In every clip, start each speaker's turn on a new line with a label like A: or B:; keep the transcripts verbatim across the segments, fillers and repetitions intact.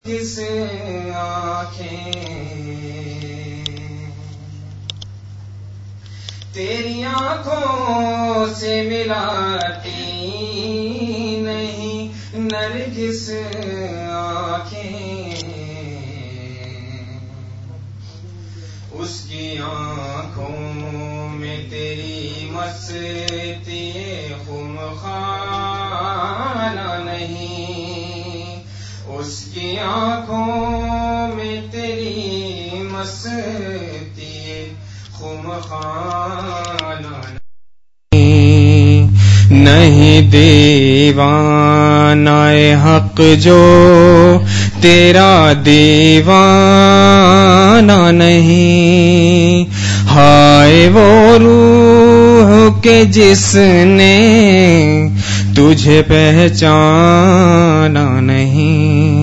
A: کس آنکھیں تیری آنکھوں سے ملاتی نہیں نرگس آنکھیں، اس کی آنکھوں میں تیری مستی خم خانہ نہیں، اس کی آنکھوں میں تیری مستی خم خانہ نہیں، دیوانہ حق جو تیرا دیوانہ نہیں، ہائے وہ روح کے جس نے تجھے پہچانا نہیں،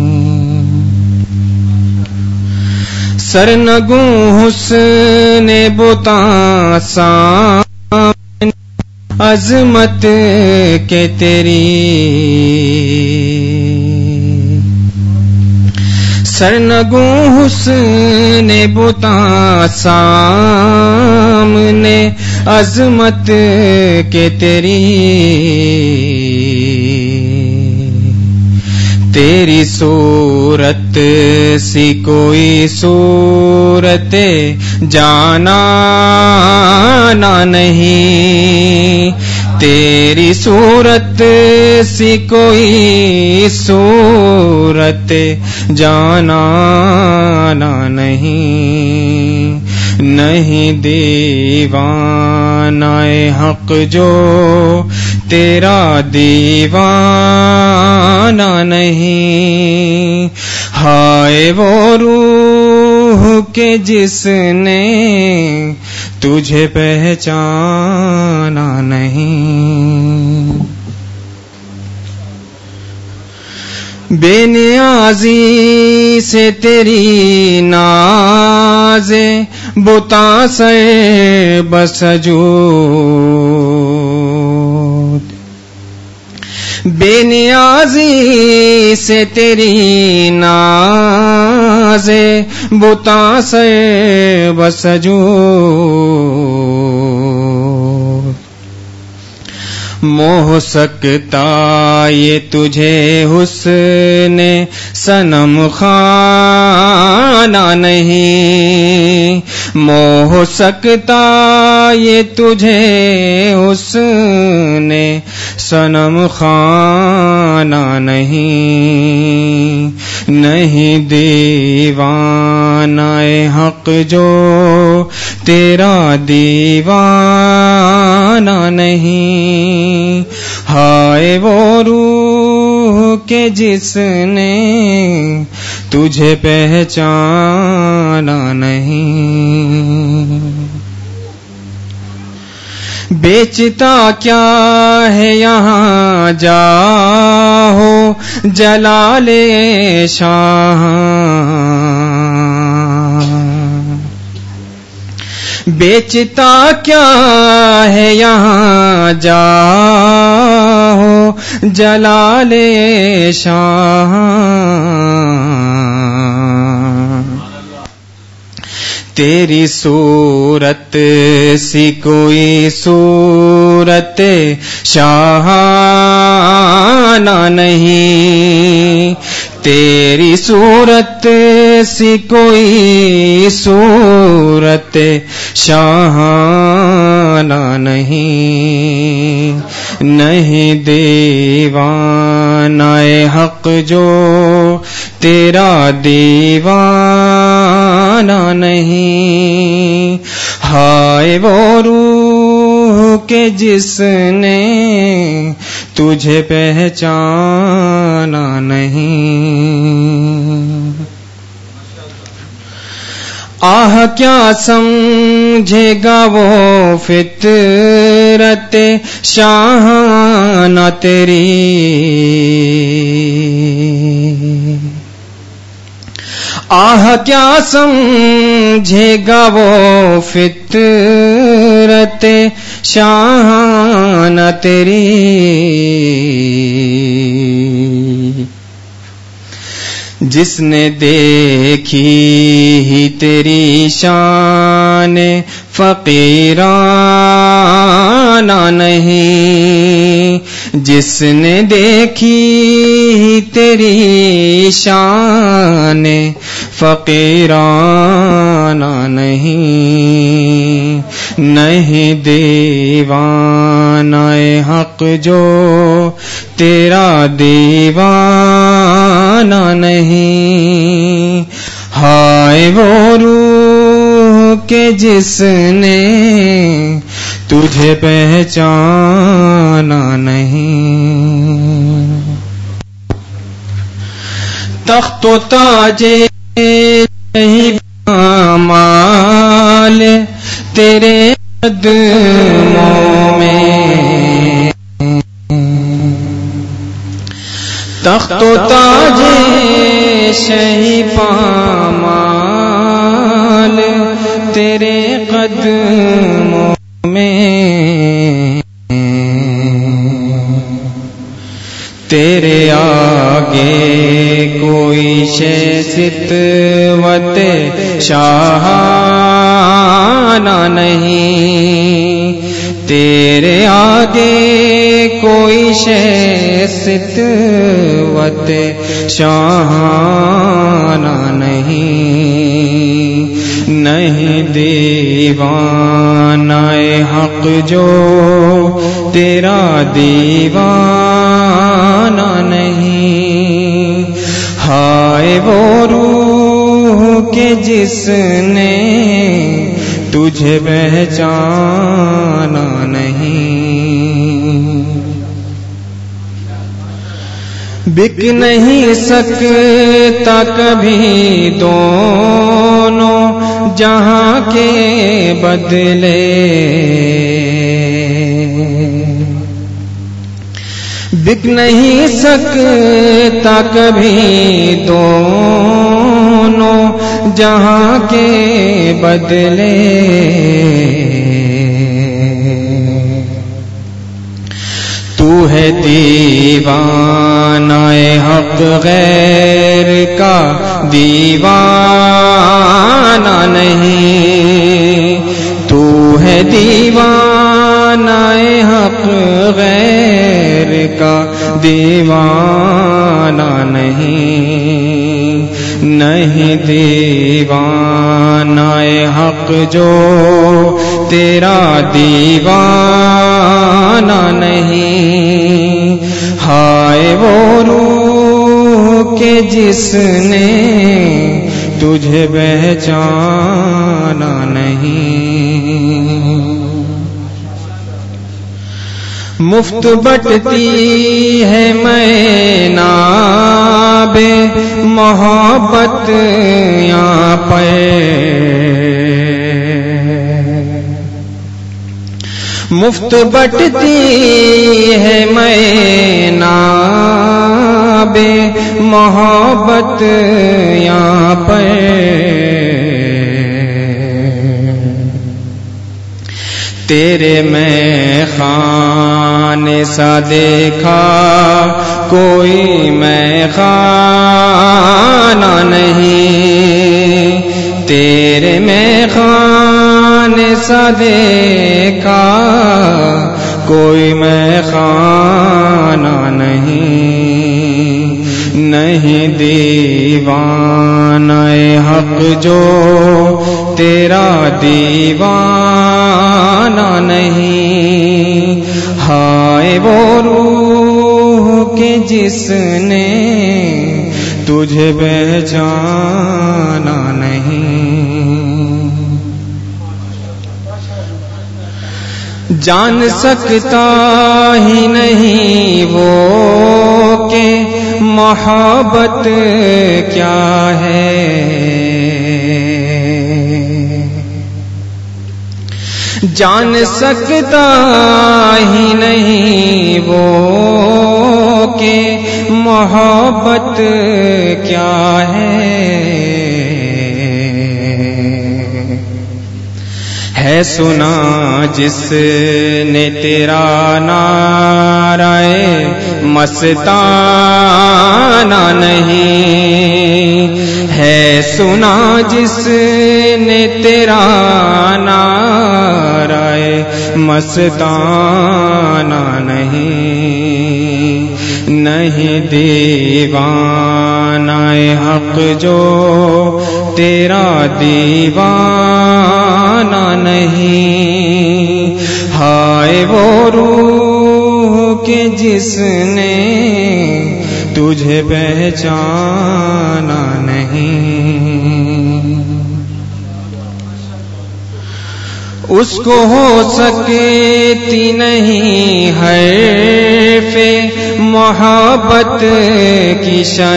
A: سرنگوں حسن بتاں سامنے عظمت کے تیری، سرنگوں حسن بتاں سامنے عظمت کے تیری، تیری صورت سی کوئی صورت جانا نہیں، تیری صورت سی کوئی صورت جانا نہیں، نہیں دیوانہ حق جو تیرا دیوانہ نہیں، ہائے وہ روح کے جس نے تجھے پہچانا نہیں، بے نیازی سے تیری ناز بتاں سے بسجود، بے نیازی سے تیری ناز بتاں سے بسجود، موہ سکتا یہ تجھے حسن صنم خانہ نہیں، موہ سکتا یہ تجھے حسن صنم خانہ نہیں، نہیں دیوانہ حق جو تیرا دیوانہ نہیں، ہائے وہ روح کے جس نے تجھے پہچانا نہیں، بیچتا کیا ہے یہاں جاہو جلال شاہ، بیچتا کیا ہے یہاں جاہو جلال شاہ، تیری صورت سی کوئی صورت شاہانہ نہیں، تیری صورت سی کوئی صورت شاہانہ نہیں، نہیں دیوانہ حق جو تیرا دیوانہ نہیں، ہائے وہ روح کے جس نے تجھے پہچانا نہیں، آہ کیا سمجھے گا وہ فطرت شاہانہ تیری، آہ کیا سمجھے گا وہ فطرت شاہانہ تیری، جس نے دیکھی ہی تیری شان فقیرانہ نہیں، جس نے دیکھی ہی تیری شان فقیرانہ نہیں، نہیں دیوانہ حق جو تیرا دیوانہ نہیں، ہائے وہ روح کہ جس نے تجھے پہچانا نہیں، تخت و تاج مال تیرے قدموں میں، تخت و تاج شہی پامال تیرے قدموں میں، تیرے آگے کوئی شے ستوت شاہانہ نہیں، تیرے آگے کوئی شے ستوت شاہانہ نہیں، نہیں دیوانہ حق جو تیرا دیوانہ نہیں، ہائے وہ روح کہ جس نے تجھے پہچانا نہیں، بک نہیں سکتا کبھی دونوں جہاں کے بدلے، بک نہیں سکتا کبھی دونوں جہاں کے بدلے، تو ہے دیوانہ حق غیر کا دیوانہ نہیں، تو ہے دیوانہ حق غیر کا دیوانہ نہیں، نہیں دیوانہ حق جو تیرا دیوانہ نہیں، ہائے وہ روح کہ جس نے تجھے پہچانا نہیں، مفت بٹتی ہے میں ناب محبت یہاں پر، مفت بٹتی ہے میں ناب محبت یہاں پر، تیرے میں خانے سا دیکھا کوئی میں خانہ نہیں، تیرے میں خانے سا دیکھا کوئی میں خانہ نہیں، نہیں دیوانہ حق جو تیرا دیوانہ نہیں، ہائے وہ روح کہ جس نے تجھے پہچانا نہیں، جان سکتا ہی نہیں وہ کہ محبت کیا ہے، جان سکتا ہی نہیں وہ کہ محبت کیا ہے، ہے سنا جس نے تیرا نعرہ مستانہ نہیں ہے سنا جس نے تیرا نعرہ مستانہ نہیں نہیں دیوانہ حق جو تیرا دیوانہ نہیں ہائے وہ روح کہ جس نے تجھے پہچانا نہیں اس کو ہو سکتی نہیں حرف محبت کی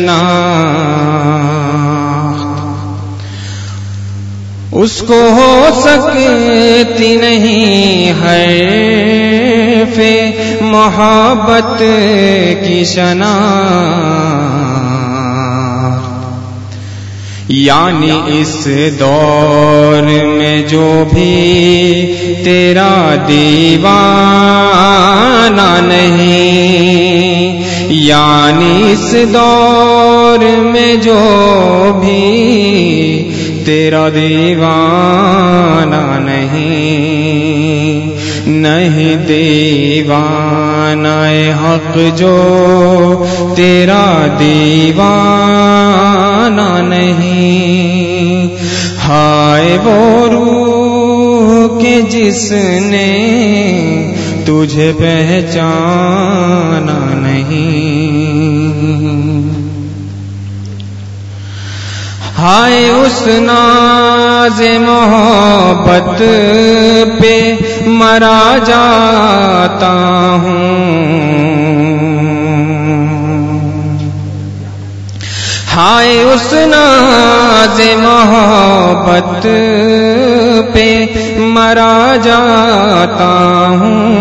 A: شناخت اس کو ہو سکتی نہیں حرف محبت کی شناخت یعنی اس دور میں جو بھی تیرا دیوانہ نہیں یعنی اس دور میں جو بھی تیرا دیوانہ نہیں نہیں دیوانہ حق جو تیرا دیوانہ نہیں ہائے وہ روح کہ جس نے تجھے پہچانا نہیں ہائے اس ناز محبت پہ مرا جاتا ہوں ہائے اس ناز محبت پہ مرا جاتا ہوں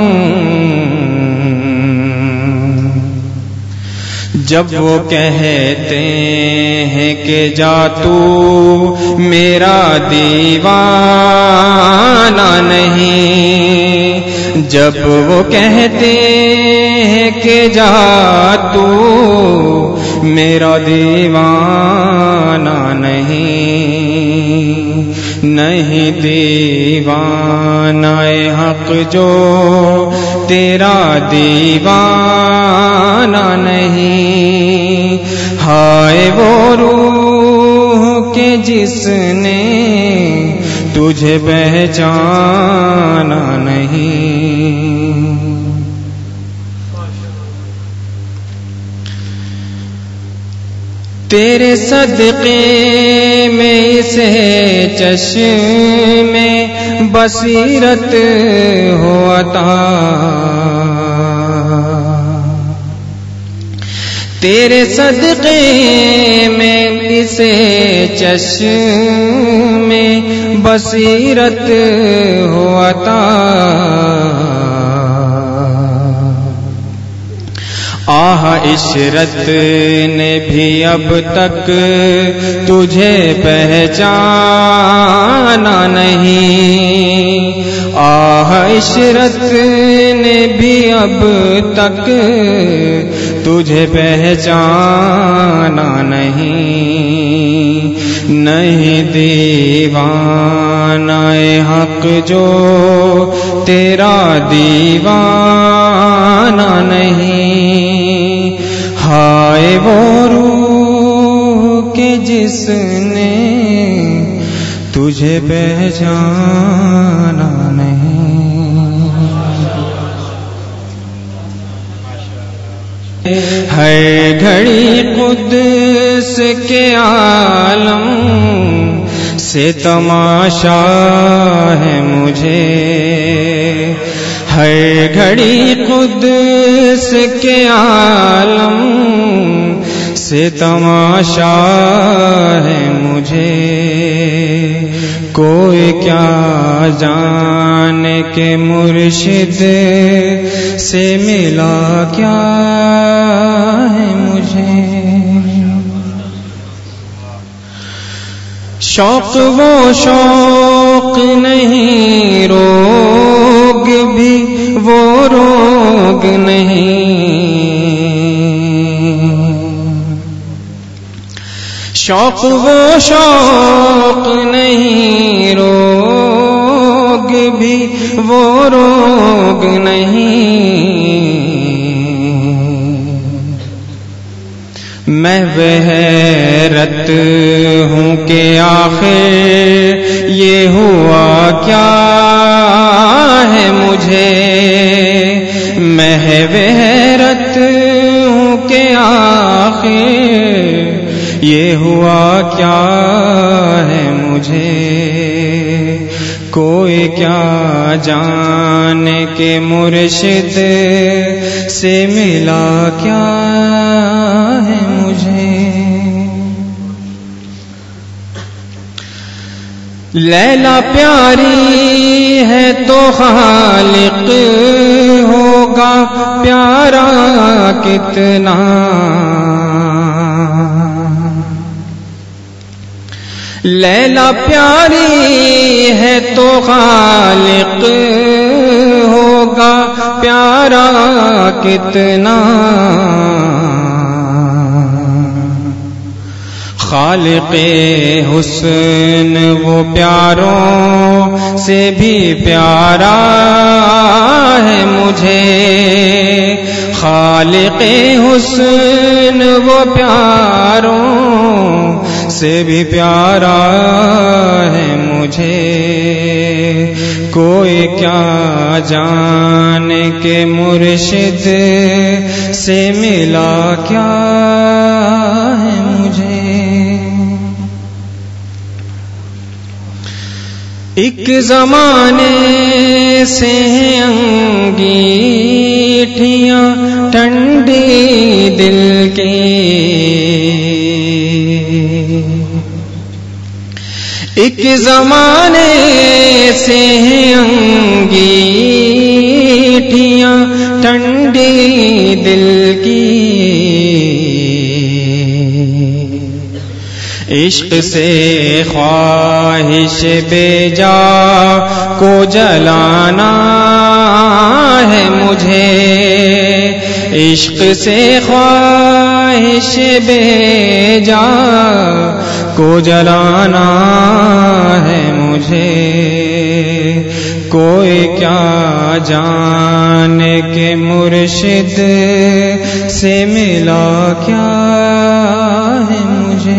A: جب وہ کہتے ہیں کہ جا تو میرا دیوانہ نہیں جب وہ کہتے ہیں کہ جا تو میرا دیوانہ نہیں نہیں دیوانہ حق جو تیرا دیوانہ نہیں ہائے وہ روح کہ جس نے تجھے پہچانا نہیں تیرے صدقے میں اسے چشم بصیرت ہو عطا تیرے صدقے میں اسے چشم بصیرت ہو عطا آہ عشرت نے بھی اب تک تجھے پہچانا نہیں آہ عشرت نے بھی اب تک تجھے پہچانا نہیں نہیں دیوانہ حق جو تیرا دیوانہ نہیں ہائے وہ روح کہ جس نے تجھے پہچانا نہیں ہر گھڑی قدس کے عالم سے تماشا ہے مجھے ہر گھڑی قدس کے عالم سے تماشا ہے مجھے کوئی کیا جانے کے مرشد سے ملا کیا ہے مجھے شوق وہ شوق نہیں روگ بھی وہ روگ نہیں شوق وہ شوق نہیں، روگ بھی وہ روگ نہیں، میں حیرت ہوں کہ آخر یہ ہوا کیا ہے مجھے، میں حیرت ہوں کہ آخر یہ ہوا کیا ہے مجھے، کوئی کیا جانے کہ مرشد سے ملا کیا ہے مجھے۔ لیلا پیاری ہے تو خالق ہوگا پیارا کتنا، لیلا پیاری ہے تو خالق ہوگا پیارا کتنا، خالق حسن وہ پیاروں سے بھی پیارا ہے مجھے، خالق حسن وہ پیاروں سے بھی پیارا ہے مجھے، کوئی کیا جانے کہ مرشد سے ملا کیا ہے مجھے۔ ایک زمانے سے انگیٹھیاں ٹھنڈی دل کی، ایک زمانے سے انگیٹھیاں ٹھنڈی دل کی، عشق سے خواہش بے جا کو جلانا ہے مجھے، عشق سے خواہش بے جا کو جلانا ہے مجھے، کوئی کیا جانے کہ مرشد سے ملا کیا ہے مجھے۔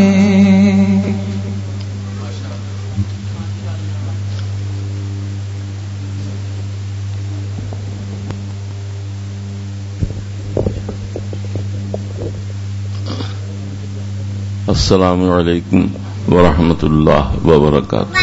B: السلام علیکم ورحمۃ اللہ وبرکاتہ۔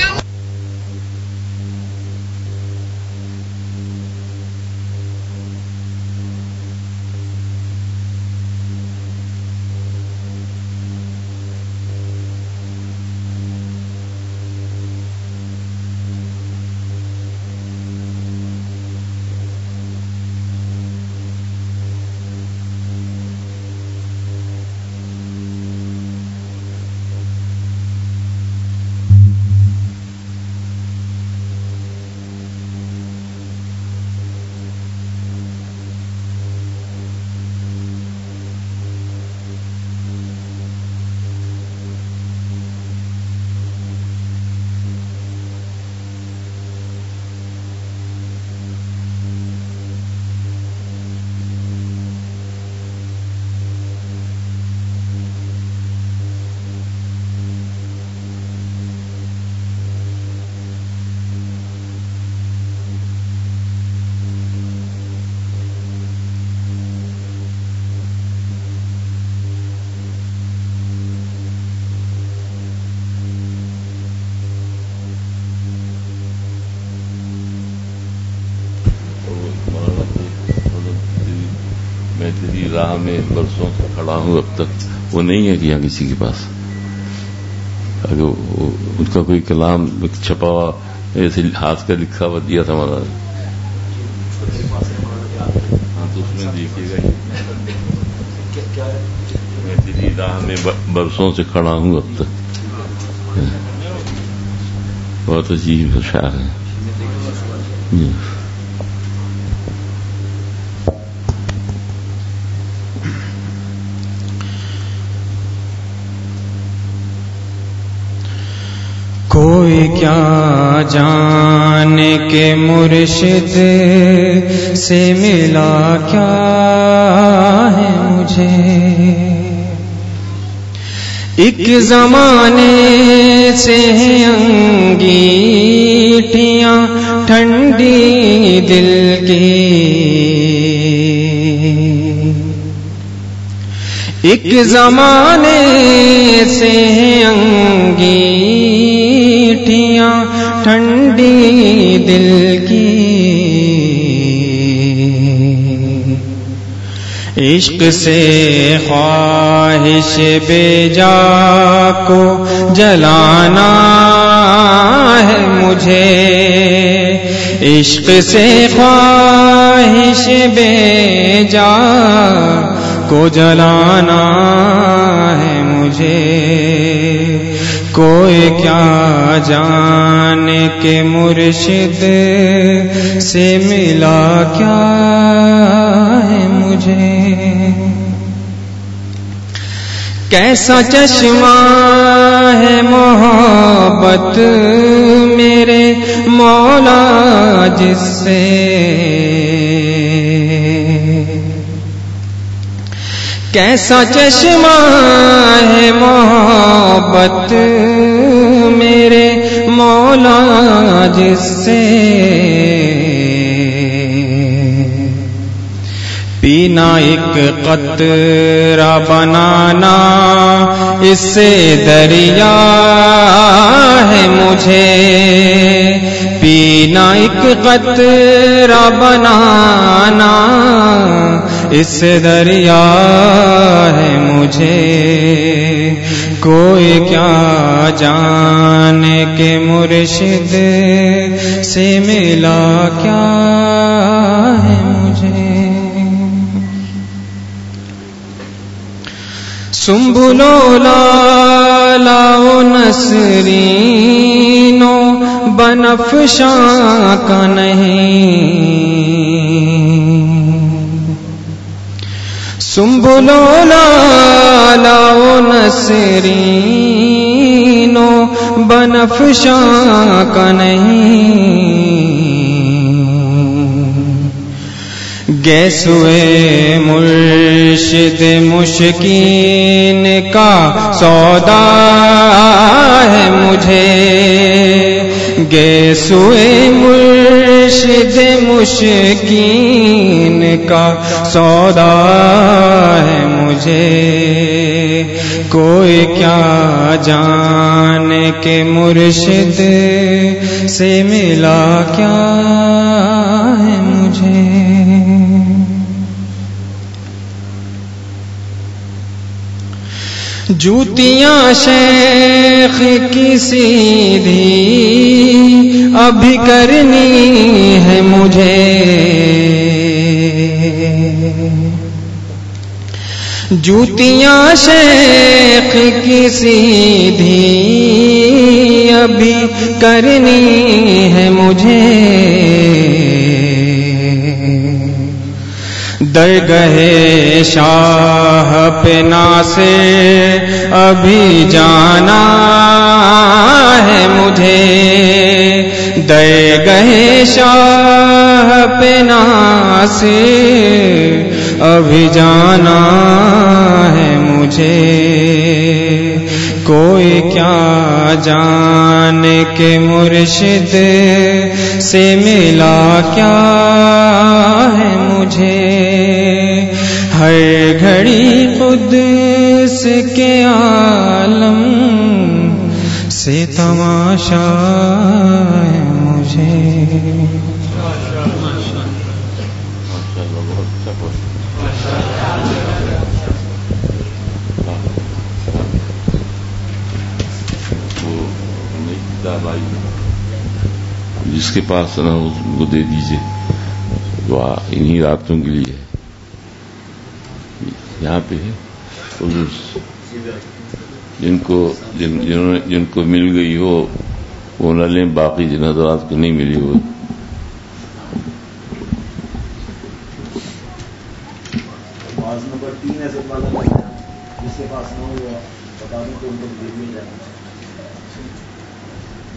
B: میں تیری راہ میں برسوں سے کھڑا ہوں، اب تک وہ نہیں ہے کہ یہاں کسی کے پاس اگر ان کا کوئی کلام چھپا ہوا ایسے ہاتھ کا لکھا ہوا دیا تھا ہمارا، ہاں تو اس میں دیکھیے گا میں تیری راہ میں برسوں سے کھڑا ہوں اب تک، بہت عجیب اشعار ہے۔
A: کوئی کیا جانے کے مرشد سے ملا کیا ہے مجھے، ایک زمانے سے انگیٹھیاں ٹھنڈی دل کی، ایک زمانے سے انگیٹھیاں ٹھنڈی دل کی، عشق سے خواہش بے جا کو جلانا ہے مجھے، عشق سے خواہش بے جا کو جلانا ہے مجھے، کوئی کیا جانے کے مرشد سے ملا کیا ہے مجھے، کیسا چشمہ ہے محبت میرے مولا جس سے، کیسا چشمہ ہے محبت میرے مولا جس سے، پینا ایک قطرہ بنانا اس سے دریا ہے مجھے، پینا ایک قطرہ بنانا اس سے دریا ہے مجھے، کوئی کیا جانے کے مرشد سے ملا کیا ہے مجھے، سنبلو لالا نسرینو بنفشاں کا نہیں، سنبلو لالا نسرینو بنفشاں کا نہیں، گیسوئے مرشد مشکین کا سودا ہے مجھے، گیسوئے مرشد مشکین کا سودا ہے مجھے، کوئی کیا جانے کے مرشد سے ملا کیا ہے مجھے، جوتیاں شیخ کی سیدھی ابھی کرنی ہے مجھے، جوتیاں شیخ کی سیدھی ابھی کرنی ہے مجھے، درگاہ شاہ پہ ناصر ابھی جانا ہے مجھے، درگاہ شاہ پہ ناصر ابھی جانا ہے مجھے، کوئی کیا جانے کے مرشد سے ملا کیا ہے مجھے، ہر گھڑی قدس کے عالم سے تماشا ہے مجھے،
B: جس کے پاس نہ اس کو دے دیجیے، دعا انہی راتوں کے لیے یہاں پہ ہے، جن کو جن جنہوں نے جن کو مل گئی ہو وہ نہ لیں، باقی جن حضرات کو نہیں ملی ہو
C: نمبر تین ایسے جس کے پاس نہ ہوا بتا دوں تو ان کو دے دیا جائے۔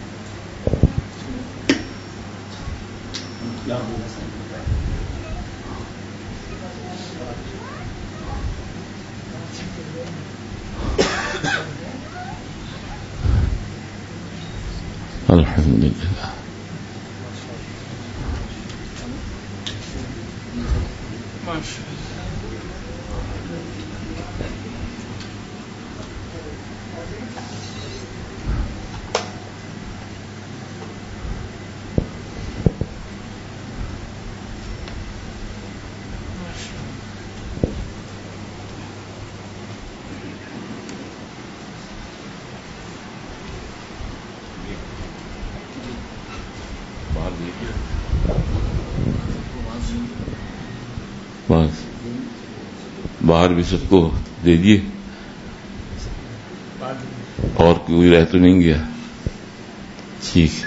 B: الحمدللہ. بس باہر بھی سب کو دے دیے. اور کوئی رہ تو نہیں گیا؟ ٹھیک.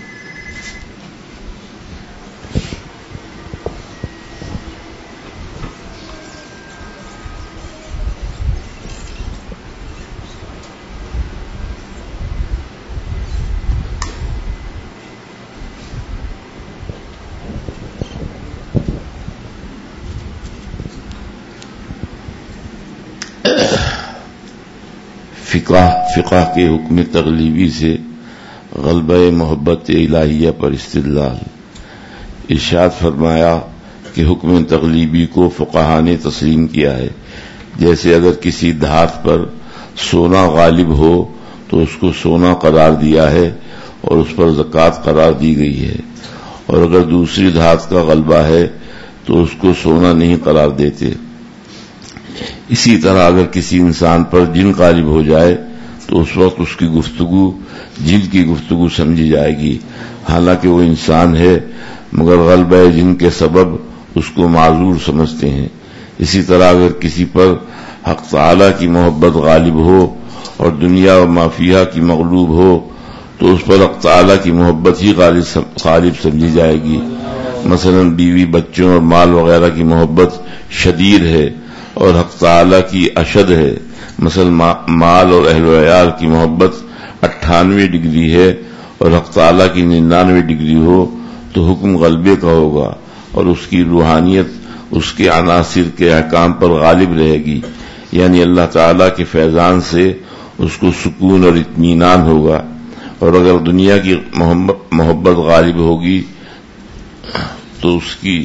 B: فقہ فقہ کے حکم تغلیبی سے غلبہ محبت الہیہ پر استدلال. ارشاد فرمایا کہ حکم تغلیبی کو فقہا نے تسلیم کیا ہے. جیسے اگر کسی دھات پر سونا غالب ہو تو اس کو سونا قرار دیا ہے اور اس پر زکوٰۃ قرار دی گئی ہے، اور اگر دوسری دھات کا غلبہ ہے تو اس کو سونا نہیں قرار دیتے. اسی طرح اگر کسی انسان پر جن غالب ہو جائے تو اس وقت اس کی گفتگو جن کی گفتگو سمجھی جائے گی، حالانکہ وہ انسان ہے، مگر غلبہ جن کے سبب اس کو معذور سمجھتے ہیں. اسی طرح اگر کسی پر حق تعالی کی محبت غالب ہو اور دنیا و مافیہ کی مغلوب ہو تو اس پر حق تعالی کی محبت ہی غالب سمجھی جائے گی. مثلا بیوی، بچوں اور مال وغیرہ کی محبت شدید ہے اور حق تعالی کی اشد ہے. مثلا مال اور اہل و عیال کی محبت اٹھانوے ڈگری ہے اور حق تعالی کی ننانوے ڈگری ہو تو حکم غلبے کا ہوگا اور اس کی روحانیت اس کے عناصر کے احکام پر غالب رہے گی. یعنی اللہ تعالی کے فیضان سے اس کو سکون اور اطمینان ہوگا. اور اگر دنیا کی محبت غالب ہوگی تو اس کی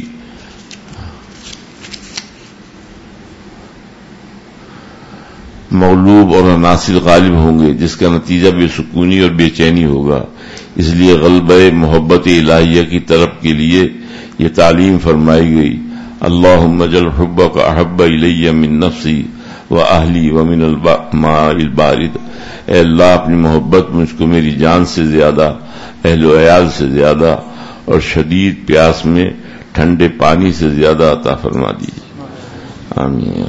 B: مغلوب اور عناصر غالب ہوں گے، جس کا نتیجہ بے سکونی اور بے چینی ہوگا. اس لیے غلبہ محبت الہیہ کی طرف کے لیے یہ تعلیم فرمائی گئی. اللہم اجعل حبک احب الی من نفسی و اہلی و من الماء البارد. اے اللہ اپنی محبت مجھ کو میری جان سے زیادہ، اہل و عیال سے زیادہ اور شدید پیاس میں ٹھنڈے پانی سے زیادہ عطا فرما دیجیے. آمین.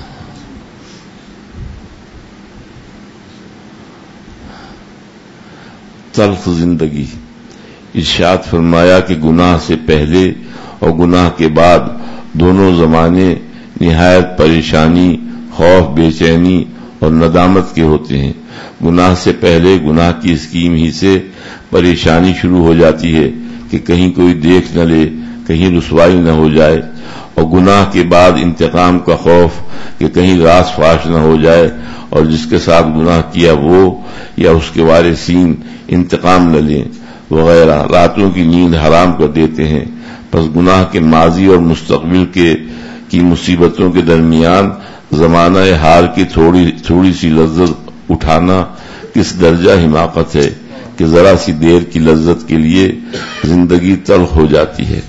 B: تلخ زندگی. ارشاد فرمایا کہ گناہ سے پہلے اور گناہ کے بعد دونوں زمانے نہایت پریشانی، خوف، بے چینی اور ندامت کے ہوتے ہیں. گناہ سے پہلے گناہ کی اسکیم ہی سے پریشانی شروع ہو جاتی ہے کہ کہیں کوئی دیکھ نہ لے، کہیں رسوائی نہ ہو جائے، اور گناہ کے بعد انتقام کا خوف کہ کہیں راز فاش نہ ہو جائے اور جس کے ساتھ گناہ کیا وہ یا اس کے وارثین انتقام نہ لیں وغیرہ. راتوں کی نیند حرام کر دیتے ہیں. پس گناہ کے ماضی اور مستقبل کے کی مصیبتوں کے درمیان زمانہ حال کی تھوڑی تھوڑی سی لذت اٹھانا کس درجہ حماقت ہے کہ ذرا سی دیر کی لذت کے لیے زندگی تلخ ہو جاتی ہے.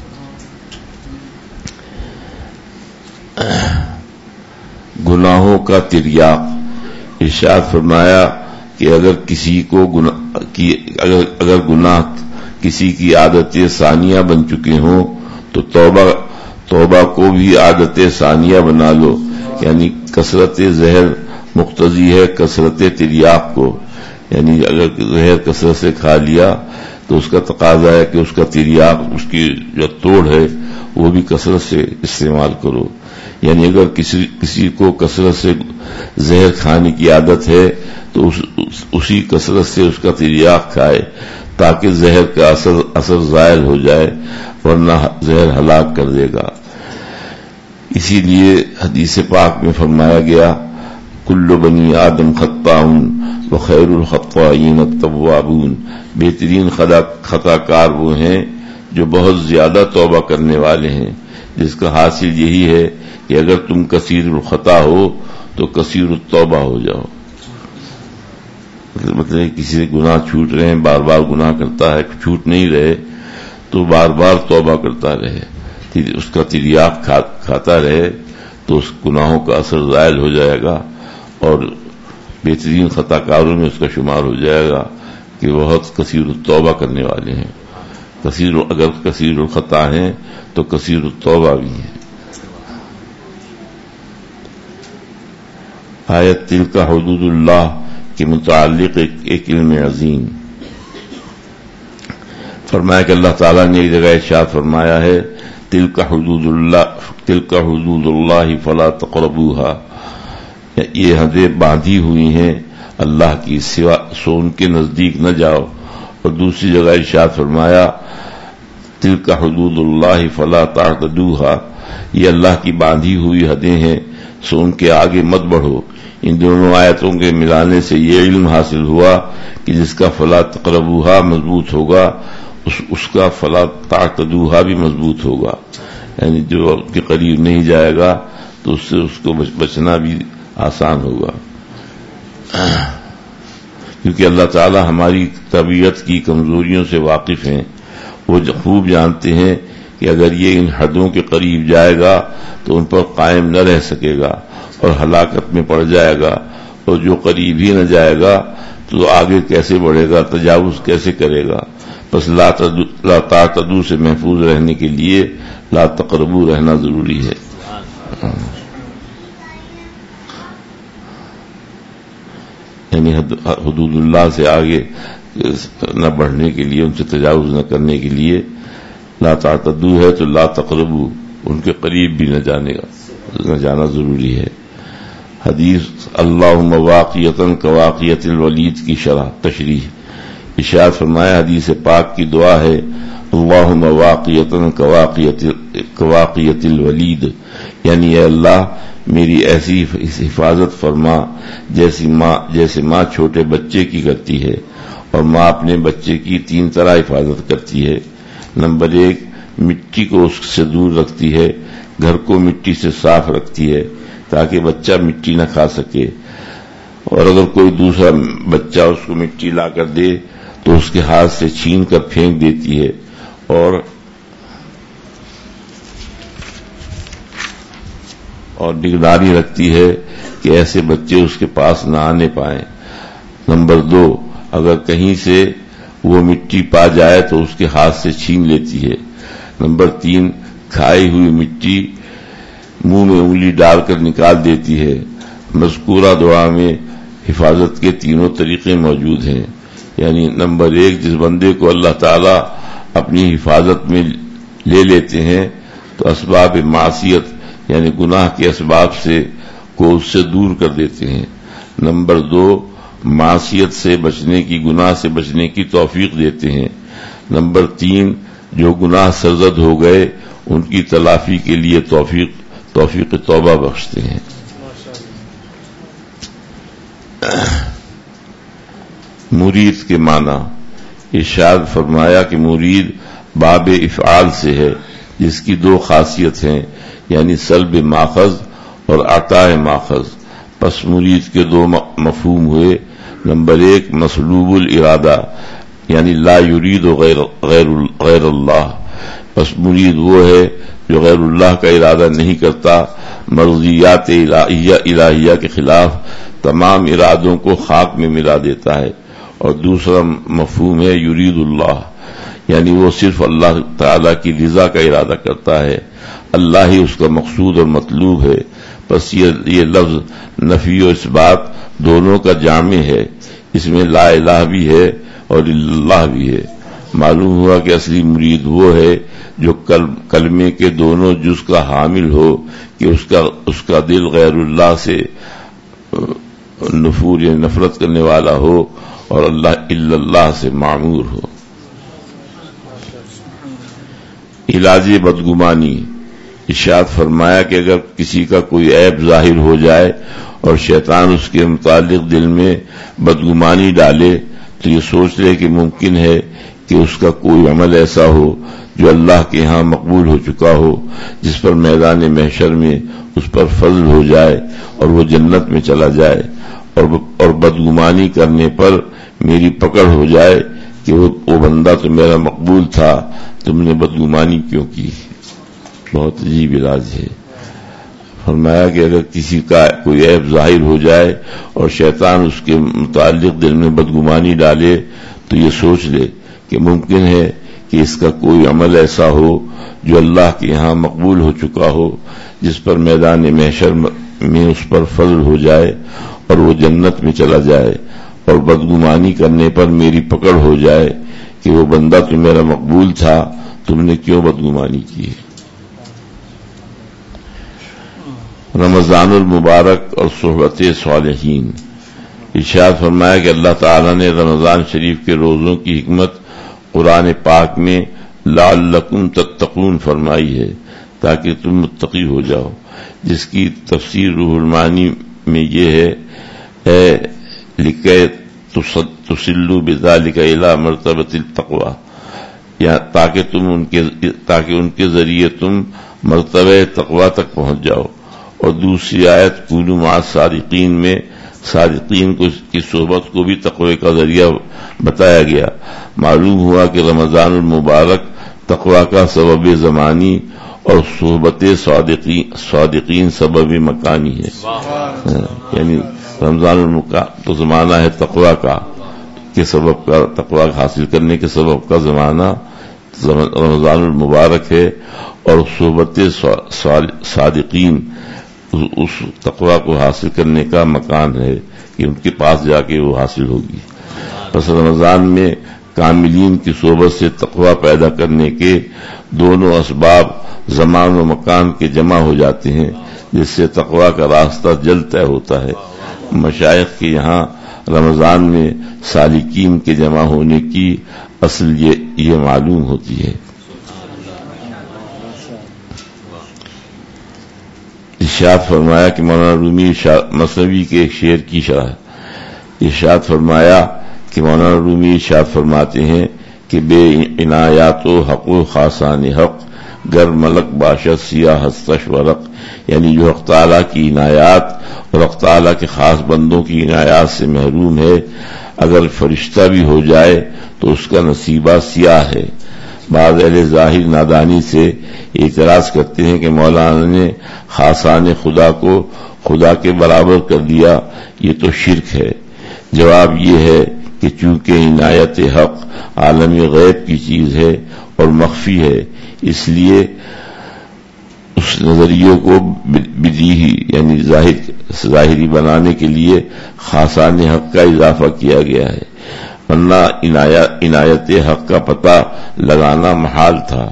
B: گناہوں کا تریاق. ارشاد فرمایا کہ اگر کسی کو گناہ کی اگر, اگر گناہ کسی کی عادت ثانیہ بن چکے ہوں تو توبہ توبہ کو بھی عادت ثانیہ بنا لو. یعنی کثرت زہر مقتضی ہے کثرت تریاق کو. یعنی اگر زہر کثرت سے کھا لیا تو اس کا تقاضا ہے کہ اس کا تریاق، اس کی جو توڑ ہے وہ بھی کثرت سے استعمال کرو. یعنی اگر کسی کسی کو کثرت سے زہر کھانے کی عادت ہے تو اس, اس, اسی کثرت سے اس کا تریاق کھائے تاکہ زہر کا اثر اثر زائل ہو جائے، ورنہ زہر ہلاک کر دے گا۔ اسی لیے حدیث پاک میں فرمایا گیا کل بنی آدم خطاؤن وخیر الخطائین التوابون، بہترین خطا کار وہ ہیں جو بہت زیادہ توبہ کرنے والے ہیں، جس کا حاصل یہی ہے کہ اگر تم کثیر الخطا ہو تو کثیر التوبہ ہو جاؤ۔ مطلب کسی سے گناہ چھوٹ رہے ہیں، بار بار گناہ کرتا ہے، چھوٹ نہیں رہے تو بار بار توبہ کرتا رہے، اس کا تریاق کھاتا رہے تو اس گناہوں کا اثر زائل ہو جائے گا اور بہترین خطا کاروں میں اس کا شمار ہو جائے گا کہ بہت کثیر التوبہ کرنے والے ہیں۔ کثیر اگر کثیر الخطا ہیں تو کثیر التوبہ بھی ہیں۔ آیت تلک حدود اللہ کے متعلق ایک, ایک علم عظیم فرمایا کہ اللہ تعالیٰ نے ایک جگہ ارشاد فرمایا ہے تلک حدود اللہ تلک حدود اللہ فلا تقربوها، یہ حدیں باندھی ہوئی ہیں اللہ کی، سوا سو ان کے نزدیک نہ جاؤ۔ اور دوسری جگہ ارشاد فرمایا تلک حدود اللہ فلا تعتدوها، یہ اللہ کی باندھی ہوئی حدیں ہیں سو ان کے آگے مت بڑھو۔ ان دونوں آیتوں کے ملانے سے یہ علم حاصل ہوا کہ جس کا فلا تقربوها مضبوط ہوگا اس, اس کا فلا تعتدوها بھی مضبوط ہوگا، یعنی جو اس کے قریب نہیں جائے گا تو اس سے اس کو بچنا بھی آسان ہوگا، کیونکہ اللہ تعالی ہماری طبیعت کی کمزوریوں سے واقف ہیں۔ وہ خوب جانتے ہیں کہ اگر یہ ان حدوں کے قریب جائے گا تو ان پر قائم نہ رہ سکے گا اور ہلاکت میں پڑ جائے گا، اور جو قریب ہی نہ جائے گا تو آگے کیسے بڑھے گا، تجاوز کیسے کرے گا۔ بس لا تعتدو سے محفوظ رہنے کے لیے لا تقربو رہنا ضروری ہے۔ یعنی حدود اللہ سے آگے نہ بڑھنے کے لیے، ان سے تجاوز نہ کرنے کے لیے لا تعتدو ہے تو لا تقربو، ان کے قریب بھی نہ جانے گا نہ جانا ضروری ہے۔ حدیث اللہم واقعیتاً کواقعیت الولید کی شرح تشریح ارشاد فرمایا حدیث پاک کی دعا ہے اللہم واقعیتاً کواقعیت الولید، یعنی اے اللہ میری ایسی حفاظت فرما جیسی ماں جیسے ماں چھوٹے بچے کی کرتی ہے، اور ماں اپنے بچے کی تین طرح حفاظت کرتی ہے۔ نمبر ایک، مٹی کو اس سے دور رکھتی ہے، گھر کو مٹی سے صاف رکھتی ہے تاکہ بچہ مٹی نہ کھا سکے، اور اگر کوئی دوسرا بچہ اس کو مٹی لا کر دے تو اس کے ہاتھ سے چھین کر پھینک دیتی ہے، اور اور نگرانی رکھتی ہے کہ ایسے بچے اس کے پاس نہ آنے پائیں۔ نمبر دو، اگر کہیں سے وہ مٹی پا جائے تو اس کے ہاتھ سے چھین لیتی ہے۔ نمبر تین، کھائی ہوئی مٹی منہ میں انگلی ڈال کر نکال دیتی ہے۔ مذکورہ دعا میں حفاظت کے تینوں طریقے موجود ہیں، یعنی نمبر ایک، جس بندے کو اللہ تعالی اپنی حفاظت میں لے لیتے ہیں تو اسباب معصیت یعنی گناہ کے اسباب سے کو اس سے دور کر دیتے ہیں۔ نمبر دو، معصیت سے بچنے کی، گناہ سے بچنے کی توفیق دیتے ہیں۔ نمبر تین، جو گناہ سرزد ہو گئے ان کی تلافی کے لیے توفیق توفیق توبہ بخشتے ہیں۔ مرید کے معنی ارشاد فرمایا کہ مرید باب افعال سے ہے، جس کی دو خاصیت ہیں، یعنی سلب ماخذ اور عطا ماخذ۔ پس مرید کے دو مفہوم ہوئے۔ نمبر ایک، مسلوب الارادہ یعنی لا یرید غیر غیر غیر اللہ، پس مرید وہ ہے جو غیر اللہ کا ارادہ نہیں کرتا، مرضیات الہیہ الہیہ کے خلاف تمام ارادوں کو خاک میں ملا دیتا ہے۔ اور دوسرا مفہوم ہے یرید اللہ، یعنی وہ صرف اللہ تعالی کی رضا کا ارادہ کرتا ہے، اللہ ہی اس کا مقصود اور مطلوب ہے۔ پس یہ یہ لفظ نفی و اثبات دونوں کا جامع ہے، اس میں لا الہ بھی ہے اور اللہ بھی ہے۔ معلوم ہوا کہ اصلی مرید وہ ہے جو کلمے کے دونوں جز کا حامل ہو کہ اس کا اس کا دل غیر اللہ سے نفور یا نفرت کرنے والا ہو اور اللہ الا اللہ سے معمور ہو۔ علاج بدگمانی، ارشاد فرمایا کہ اگر کسی کا کوئی عیب ظاہر ہو جائے اور شیطان اس کے متعلق دل میں بدگمانی ڈالے تو یہ سوچ لے کہ ممکن ہے کہ اس کا کوئی عمل ایسا ہو جو اللہ کے ہاں مقبول ہو چکا ہو، جس پر میدان محشر میں اس پر فضل ہو جائے اور وہ جنت میں چلا جائے، اور اور بدگمانی کرنے پر میری پکڑ ہو جائے کہ وہ, وہ بندہ تو میرا مقبول تھا، تم نے بدگمانی کیوں کی۔ بہت عجیب علاج ہے۔ فرمایا کہ اگر کسی کا کوئی عیب ظاہر ہو جائے اور شیطان اس کے متعلق دل میں بدگمانی ڈالے تو یہ سوچ لے کہ ممکن ہے کہ اس کا کوئی عمل ایسا ہو جو اللہ کے یہاں مقبول ہو چکا ہو، جس پر میدان محشر میں اس پر فضل ہو جائے اور وہ جنت میں چلا جائے، اور بدگمانی کرنے پر میری پکڑ ہو جائے کہ وہ بندہ تو میرا مقبول تھا، تم نے کیوں بدگمانی کی۔ رمضان المبارک اور صحبت صالحین، ارشاد فرمایا کہ اللہ تعالیٰ نے رمضان شریف کے روزوں کی حکمت قرآن پاک میں لعلکم تتقون فرمائی ہے تاکہ تم متقی ہو جاؤ، جس کی تفسیر روح المعانی میں یہ ہے اے لکے تسلو بذالک الی مرتبۃ التقوی، یا تاکہ تم ان کے تاکہ ان کے ذریعے تم مرتبہ تقوی تک پہنچ جاؤ۔ اور دوسری آیت کونوا مع الصادقین میں صادقین کو کی صحبت کو بھی تقوی کا ذریعہ بتایا گیا۔ معلوم ہوا کہ رمضان المبارک تقوی کا سبب زمانی اور صحبت صادقین صادقین سبب مکانی ہے، یعنی رمضان المبارک تو زمانہ ہے تقوی کا کے سبب کا تقوی حاصل کرنے کے سبب کا زمانہ رمضان المبارک ہے، اور صحبت صادقین اس تقوی کو حاصل کرنے کا مکان ہے کہ ان کے پاس جا کے وہ حاصل ہوگی۔ پس رمضان میں کاملین کی صحبت سے تقوی پیدا کرنے کے دونوں اسباب زمان و مکان کے جمع ہو جاتے ہیں، جس سے تقوی کا راستہ جلد طے ہوتا ہے۔ مشائخ کے یہاں رمضان میں سالکین کے جمع ہونے کی اصل یہ, یہ معلوم ہوتی ہے۔ ارشاد فرمایا کہ مولانا رومی مثنوی کے ایک شعر کی شرح، ارشاد فرمایا کہ مولانا رومی ارشاد فرماتے ہیں کہ بے عنایات و حق و خاصان حق گر ملک باشد سیاہ ہستش ورق، یعنی جو حق تعالیٰ کی عنایات اور حق تعالیٰ کے خاص بندوں کی عنایات سے محروم ہے، اگر فرشتہ بھی ہو جائے تو اس کا نصیبہ سیاہ ہے۔ بعض اہل ظاہر نادانی سے اعتراض کرتے ہیں کہ مولانا نے خاصان خدا کو خدا کے برابر کر دیا، یہ تو شرک ہے۔ جواب یہ ہے کہ چونکہ عنایت حق عالم غیب کی چیز ہے اور مخفی ہے، اس لیے اس نظریے کو بدیہی یعنی ظاہر ظاہری بنانے کے لیے خاصان حق کا اضافہ کیا گیا ہے، ورنہ عنایت حق کا پتہ لگانا محال تھا۔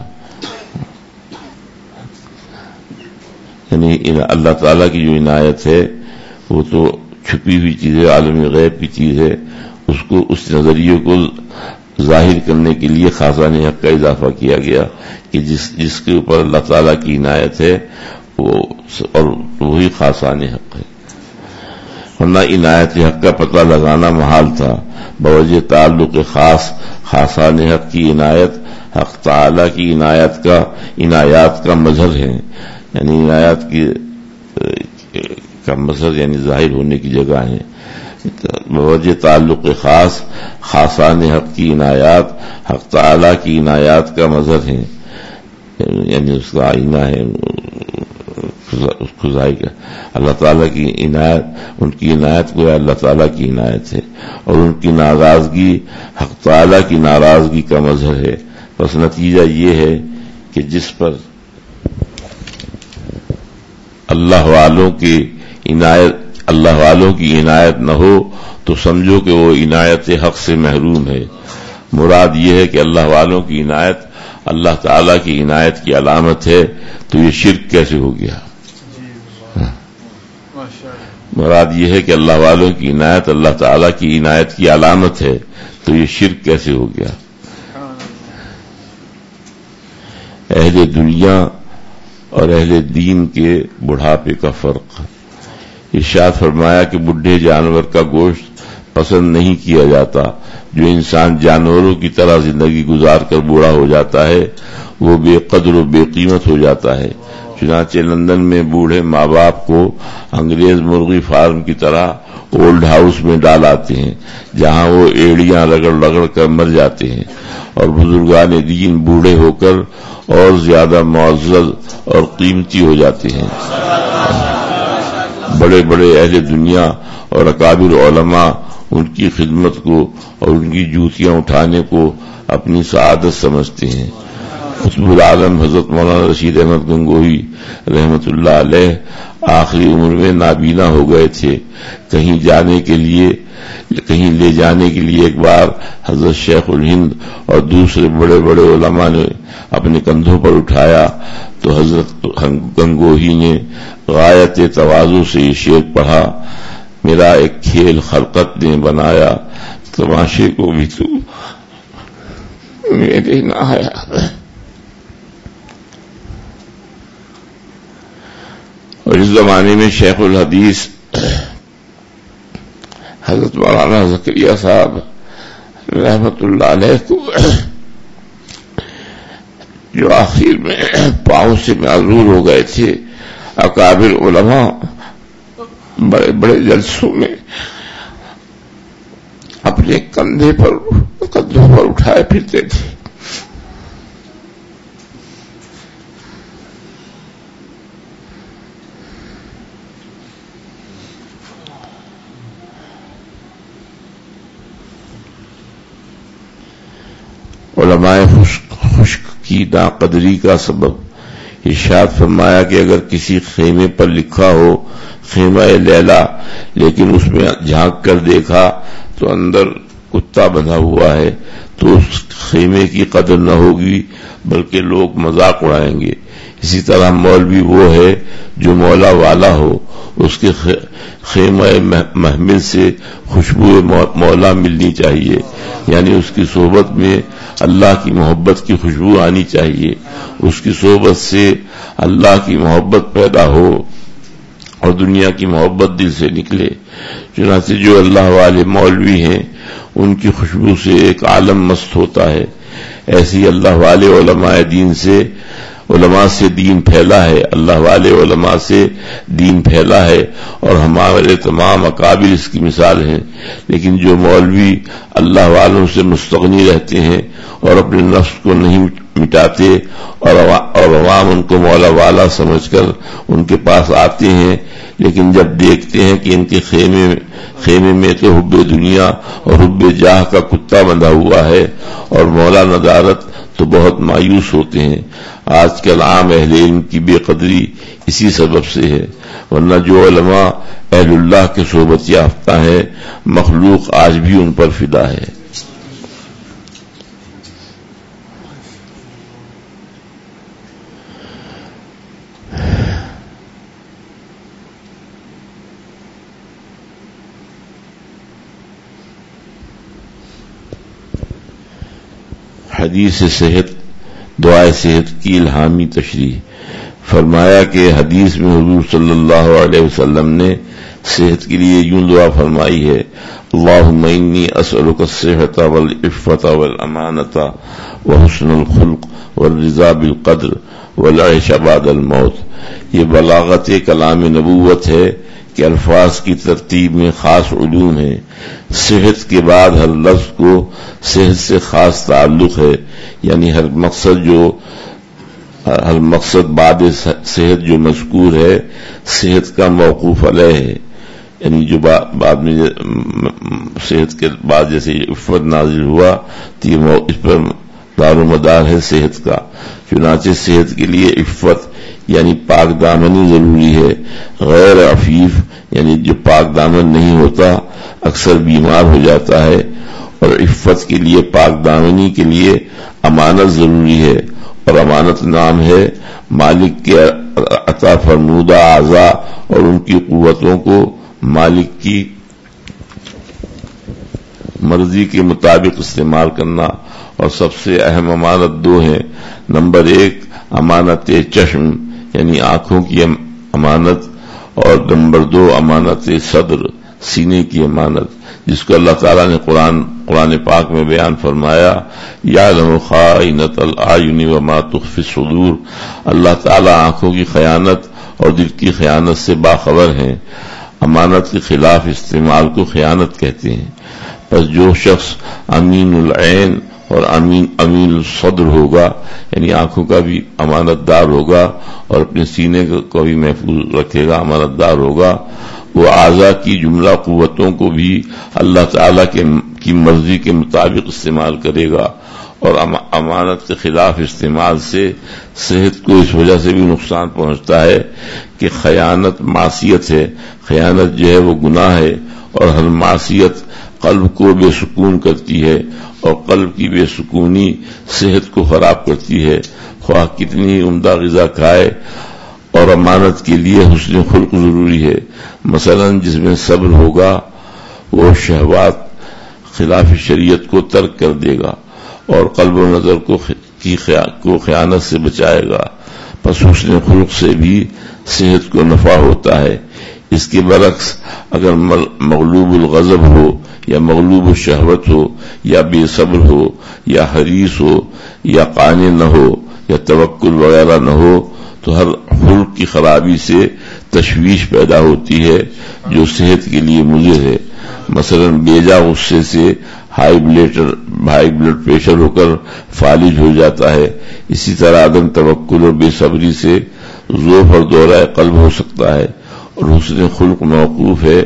B: یعنی اللہ تعالیٰ کی جو عنایت ہے وہ تو چھپی ہوئی چیز ہے، عالم غیب کی چیز ہے، اس کو اس نظریے کو ظاہر کرنے کے لیے خاصان حق کا اضافہ کیا گیا کہ جس جس کے اوپر اللہ تعالیٰ کی عنایت ہے وہ اور وہی خاصان حق ہے، ورنہ عنایت حق کا پتہ لگانا محال تھا۔ بوجہ تعلق خاص خاصان حق کی عنایت حق تعالیٰ کی عنایت کا عنایات کا مظہر ہے، یعنی عنایات کی کا مظہر یعنی ظاہر ہونے کی جگہ ہے۔ بوجہ تعلق خاص خاصان حق کی عنایات حق تعالیٰ کی عنایات کا مظہر ہے، یعنی اس کا آئینہ ہے، اس کو ظاہر کر اللہ تعالیٰ کی عنایت، ان کی عنایت کو اللہ تعالیٰ کی عنایت ہے، اور ان کی ناراضگی حق تعالیٰ کی ناراضگی کا مظہر ہے۔ بس نتیجہ یہ ہے کہ جس پر اللہ والوں کی عنایت اللہ والوں کی عنایت نہ ہو تو سمجھو کہ وہ عنایت حق سے محروم ہے، مراد یہ ہے کہ اللہ والوں کی عنایت اللہ تعالیٰ کی عنایت کی علامت ہے تو یہ شرک کیسے ہو گیا؟ مراد یہ ہے کہ اللہ والوں کی عنایت اللہ تعالیٰ کی عنایت کی علامت ہے تو یہ شرک کیسے ہو گیا؟ اہل دنیا اور اہل دین کے بڑھاپے کا فرق۔ ارشاد فرمایا کہ بڈھے جانور کا گوشت پسند نہیں کیا جاتا، جو انسان جانوروں کی طرح زندگی گزار کر بوڑھا ہو جاتا ہے وہ بے قدر و بے قیمت ہو جاتا ہے۔ چنانچہ لندن میں بوڑھے ماں باپ کو انگریز مرغی فارم کی طرح اولڈ ہاؤس میں ڈال آتے ہیں جہاں وہ ایڑیاں رگڑ رگڑ کر مر جاتے ہیں، اور بزرگان دین بوڑھے ہو کر اور زیادہ معزز اور قیمتی ہو جاتے ہیں۔ بڑے بڑے اہل دنیا اور اکابر علماء ان کی خدمت کو اور ان کی جوتیاں اٹھانے کو اپنی سعادت سمجھتے ہیں۔ قطب العالم حضرت مولانا رشید احمد گنگوہی رحمت اللہ علیہ آخری عمر میں نابینا ہو گئے تھے۔ کہیں جانے کے لیے کہیں لے جانے کے لیے ایک بار حضرت شیخ الہند اور دوسرے بڑے بڑے علماء نے اپنے کندھوں پر اٹھایا تو حضرت گنگوہی نے غایت تواضع سے یہ شعر پڑھا، میرا ایک کھیل خلقت نے بنایا، تماشے کو بھی تو میرے نہ آیا۔ اور اس زمانے میں شیخ الحدیث حضرت مولانا زکریا صاحب رحمت اللہ علیہ کو جو آخر میں پاؤں سے معذور ہو گئے تھے، اکابر علماء بڑے بڑے جلسوں میں اپنے کندھے پر کندھوں پر اٹھائے پھرتے تھے۔ علماء خشک کی ناقدری کا سبب۔ ارشاد فرمایا کہ اگر کسی خیمے پر لکھا ہو خیمہ لیلا لیکن اس میں جھانک کر دیکھا تو اندر کتا بندھا ہوا ہے تو اس خیمے کی قدر نہ ہوگی بلکہ لوگ مذاق اڑائیں گے۔ اسی طرح مولوی وہ ہے جو مولا والا ہو، اس کے خیمہ محمل سے خوشبو مولا ملنی چاہیے، یعنی اس کی صحبت میں اللہ کی محبت کی خوشبو آنی چاہیے، اس کی صحبت سے اللہ کی محبت پیدا ہو اور دنیا کی محبت دل سے نکلے۔ چنانچہ جو اللہ والے مولوی ہیں ان کی خوشبو سے ایک عالم مست ہوتا ہے، ایسی اللہ والے علماء دین سے علماء سے دین پھیلا ہے، اللہ والے علماء سے دین پھیلا ہے اور ہمارے تمام اکابر اس کی مثال ہیں۔ لیکن جو مولوی اللہ والوں سے مستغنی رہتے ہیں اور اپنے نفس کو نہیں مٹاتے اور عوام ان کو مولا والا سمجھ کر ان کے پاس آتے ہیں، لیکن جب دیکھتے ہیں کہ ان کے خیمے خیمے میں تو حب دنیا اور حب جاہ کا کتا بندھا ہوا ہے اور مولا ندارت، تو بہت مایوس ہوتے ہیں۔ آج کل عام اہل علم کی بے قدری اسی سبب سے ہے، ورنہ جو علماء اہل اللہ کے صحبت یافتہ ہیں مخلوق آج بھی ان پر فدا ہے۔ حدیث صحت دعائے صحت کی الہامی تشریح۔ فرمایا کہ حدیث میں حضور صلی اللہ علیہ وسلم نے صحت کے لیے یوں دعا فرمائی ہے، اللہم انی اسألک الصحۃ والعفۃ والامانۃ وحسن الخلق والرضا بالقدر والعیش بعد الموت۔ یہ بلاغت کلام نبوت ہے کہ الفاظ کی ترتیب میں خاص علوم ہیں۔ صحت کے بعد ہر لفظ کو صحت سے خاص تعلق ہے، یعنی ہر مقصد جو ہر مقصد بعد صحت جو مذکور ہے صحت کا موقوف علیہ ہے، یعنی جو بعد میں صحت کے بعد جیسے عفت نازل ہوا تو یہ اس پر دار و مدار ہے صحت کا۔ چنانچہ صحت کے لیے عفت یعنی پاک دامنی ضروری ہے، غیر عفیف یعنی جو پاک دامن نہیں ہوتا اکثر بیمار ہو جاتا ہے
D: اور عفت کے لیے، پاک دامنی کے لیے امانت ضروری ہے، اور امانت نام ہے مالک کے عطا فرمودہ اعضاء اور ان کی قوتوں کو مالک کی مرضی کے مطابق استعمال کرنا. اور سب سے اہم امانت دو ہیں. نمبر ایک امانت چشم یعنی آنکھوں کی امانت، اور نمبر دو امانت صدر سینے کی امانت، جس کو اللہ تعالیٰ نے قرآن قرآن پاک میں بیان فرمایا، یعلم خائنۃ الاعین وما تخفی الصدور. اللہ تعالیٰ آنکھوں کی خیانت اور دل کی خیانت سے باخبر ہیں. امانت کے خلاف استعمال کو خیانت کہتے ہیں. پس جو شخص امین العین اور امین امین الصدر ہوگا، یعنی آنکھوں کا بھی امانت دار ہوگا اور اپنے سینے کو بھی محفوظ رکھے گا، امانت دار ہوگا، وہ اعضاء کی جملہ قوتوں کو بھی اللہ تعالیٰ کے کی مرضی کے مطابق استعمال کرے گا. اور امانت کے خلاف استعمال سے صحت کو اس وجہ سے بھی نقصان پہنچتا ہے کہ خیانت معصیت ہے. خیانت جو ہے وہ گناہ ہے، اور ہر معصیت قلب کو بے سکون کرتی ہے، اور قلب کی بے سکونی صحت کو خراب کرتی ہے، خواہ کتنی عمدہ غذا کھائے. اور امانت کے لیے حسن خلق ضروری ہے. مثلا جس میں صبر ہوگا وہ شہوات خلاف شریعت کو ترک کر دے گا اور قلب و نظر کو کی کو خیانت سے بچائے گا. پس حسن خلق سے بھی صحت کو نفع ہوتا ہے. اس کے برعکس اگر مغلوب الغضب ہو یا مغلوب الشہوت ہو یا بے صبر ہو یا حریص ہو یا قانع نہ ہو یا توکل وغیرہ نہ ہو تو ہر خلق کی خرابی سے تشویش پیدا ہوتی ہے جو صحت کے لیے مضر ہے. مثلا بیجا غصے سے high blood high blood pressure ہو کر فالج ہو جاتا ہے. اسی طرح عدم توکل اور بے صبری سے ذوف اور دورہ قلب ہو سکتا ہے. اور حسن خلق موقوف ہے